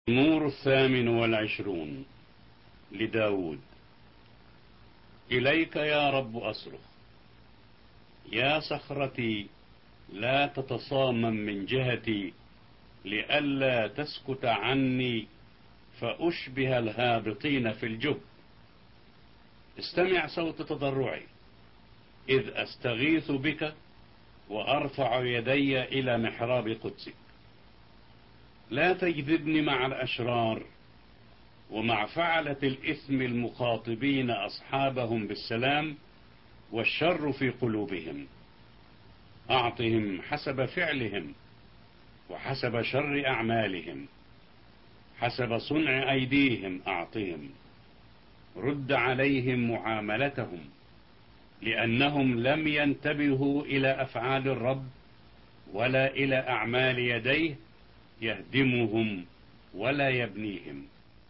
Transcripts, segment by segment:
المزمور 28 لداود. إليك يا رب أصرخ، يا صخرتي لا تتصامم من جهتي، لئلا تسكت عني فأشبه الهابطين في الجب. استمع صوت تضرعي إذ أستغيث بك، وأرفع يدي إلى محراب قدسك. لا تجذبني مع الأشرار ومع فعلة الإثم المخاطبين أصحابهم بالسلام، والشر في قلوبهم. أعطهم حسب فعلهم وحسب شر أعمالهم، حسب صنع أيديهم أعطهم. رد عليهم معاملتهم، لأنهم لم ينتبهوا إلى أفعال الرب ولا إلى أعمال يديه، يهدمهم ولا يبنيهم.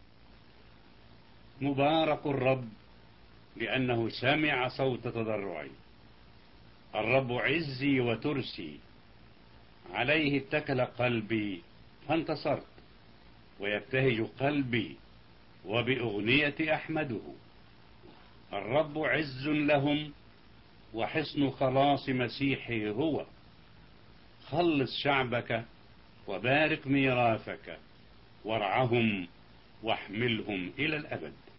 مبارك الرب لأنه سمع صوت تضرعي. الرب عزي وترسي، عليه اتكل قلبي فانتصرت. ويبتهج قلبي وبأغنية أحمده. الرب عز لهم وحصن خلاص مسيحه هو. خلص شعبك وبارك ميراثك، وارعهم واحملهم إلى الأبد.